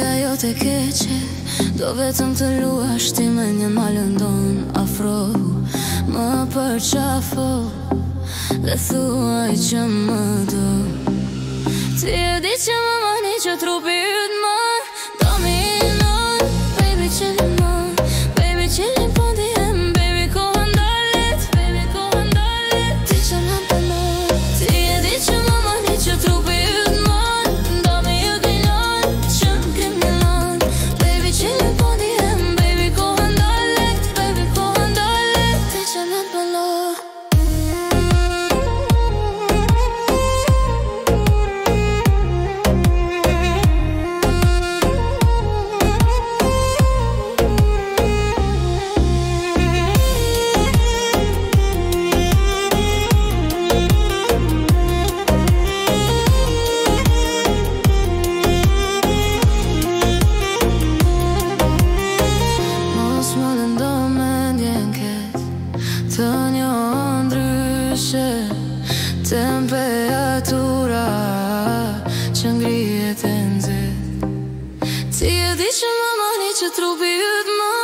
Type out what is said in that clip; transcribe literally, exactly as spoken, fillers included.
ajo te keqe, do vetëm të luash ti me një ma lëndon afro. Më përqafo dhe thuaj që më do. Ti e di që më mani që trupi yt më do mi non. Baby qëllin mon, baby qëllin po ndihem. Baby koha ndalet, baby koha ndalet. Ti që në pëllon, ti e di që më mani që trupi yt më do mi ju gëllon, që më kriminal. Baby qëllin po ndihem, baby koha ndalet, baby koha ndalet. Ti që në pëllon. Të një ndryshe temperatura që ngrihet e nxehtë. Ti e di që më mani që trupi yt më